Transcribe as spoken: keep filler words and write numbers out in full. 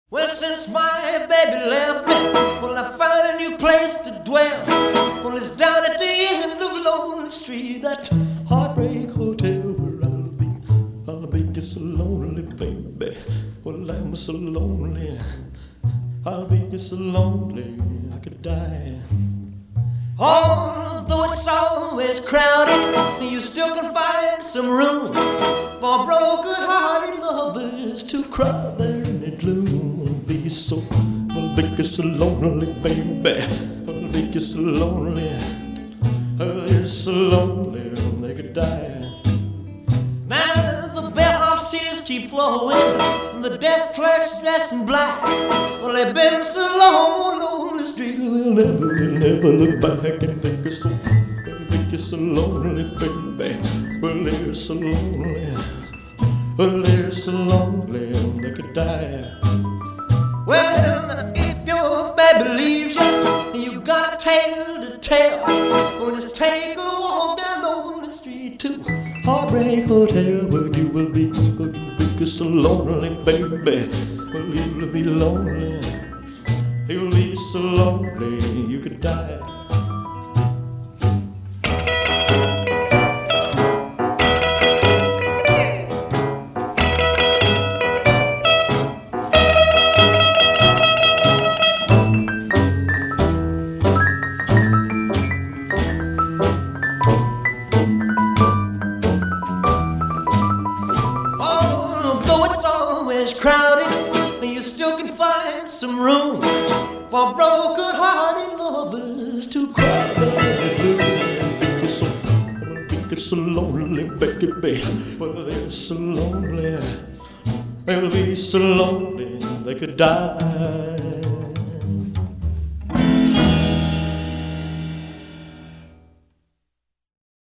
Well, since my baby left me, well, I found a new place to dwell. Well, it's down at the end of Lonely Street, that Heartbreak Hotel where I'll be. I'll be just so lonely, baby. Well, I'm so lonely. I'll be just so lonely I could die. Although it's always crowded, you still can find some room for broken-hearted lovers to cry there in the gloom. I'll be so, I'll be just so lonely, baby. I'll be just so lonely. I'll be so lonely they could die. Now the bellhop's tears keep flowing, the desk clerk's dressed in black. Well, they've been so long on the street, they'll never, they'll never look back and think it's so, they'll think it's so lonely, baby. Well, they're so lonely, well, they're so lonely they could die. Well, if your baby leaves you and you got a tale to tell, well, just take a walk down Lonely Street to Heartbreak Hotel, where you will be, where you'll be just so lonely, baby. Well, you'll be lonely, you'll be so lonely you could die. Crowded, you still can find some room for broken-hearted lovers to cry. They're so, they're so lonely, baby. Well, they're so lonely, they'll be so lonely they could die.